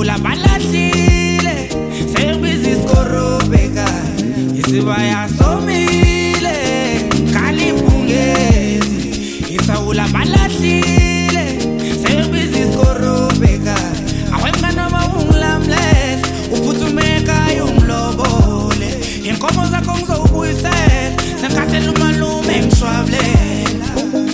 Isawula balahlile sebiza isikorobheka isibaya somile kalibungezi Isawula balahlile sebiza isikorobheka awemngane mawungilamlela uphuthume umlobole inkomo zakho ngizobuyisela sengathela umalume ngishwabulela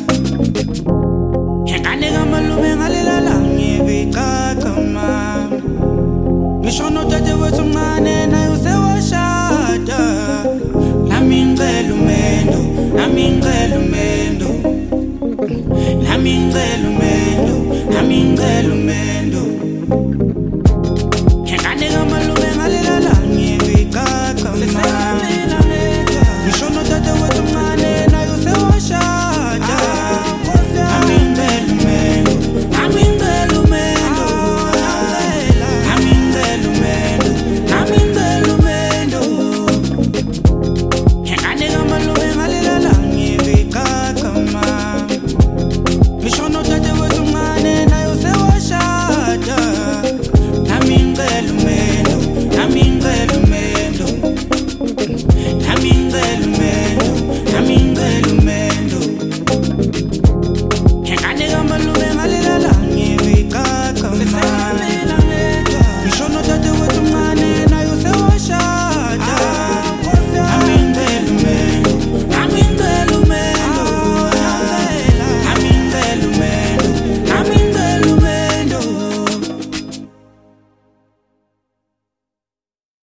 ingane kamalume ngalelala ngibicaca mama ngisho nodade wethu mncane naye usewashada nami ngicela umendo nami ngicela umendo nami ngicela umendo nami ngicela umendo